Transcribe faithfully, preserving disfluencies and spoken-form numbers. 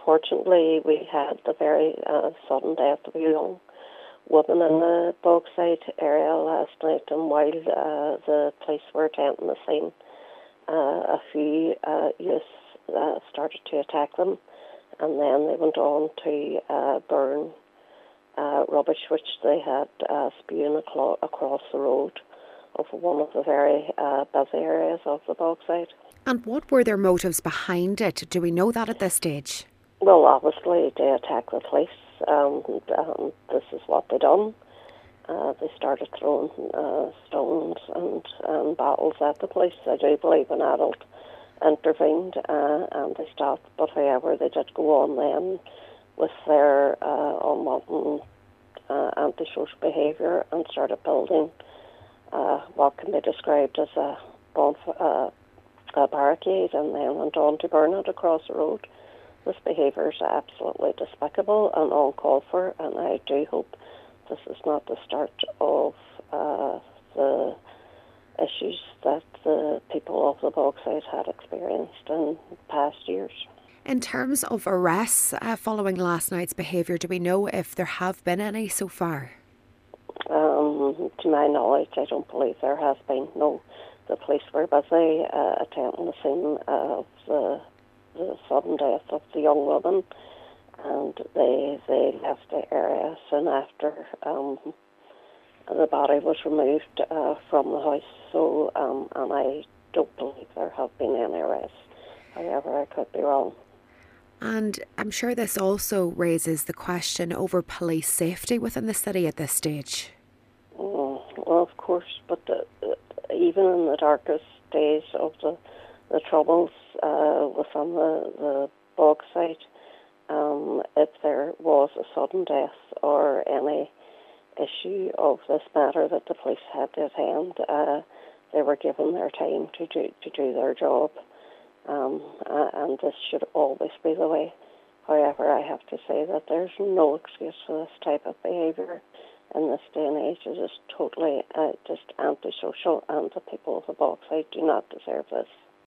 unfortunately, we had the very uh, sudden death of a young woman in the Bogside area last night, and while uh, the police were attending the scene, uh, a few uh, youths uh, started to attack them, and then they went on to uh, burn uh, rubbish which they had uh, spewing aclo- across the road of one of the very uh, busy areas of the Bogside. And what were their motives behind it? Do we know that at this stage? Well, obviously, they attacked the police. Um, um, this is what they done. Uh, they started throwing uh, stones and, and bottles at the police. I do believe an adult intervened uh, and they stopped. But however, they did go on then with their uh, unwanted uh, antisocial behaviour and started building uh, what can be described as a, bonf- uh, a barricade, and then went on to burn it across the road. This behaviour is absolutely despicable and uncalled for, and I do hope this is not the start of uh, the issues that the people of the Bogside had experienced in past years. In terms of arrests uh, following last night's behaviour, do we know if there have been any so far? Um, to my knowledge, I don't believe there has been. No, the police were busy uh, attending the scene of the, the sudden death of the young woman, and they they left the area soon after um, the body was removed uh, from the house. So, um, and I don't believe there have been any arrests. However, I could be wrong. And I'm sure this also raises the question over police safety within the city at this stage. Mm, well, of course, but the, even in the darkest days of the the troubles uh, within the, the Bogside, um, if there was a sudden death or any issue of this matter that the police had to attend, uh, they were given their time to do, to do their job. Um, uh, and this should always be the way. However, I have to say that there's no excuse for this type of behaviour in this day and age. It is totally uh, just antisocial, and the people of the Bogside do not deserve this.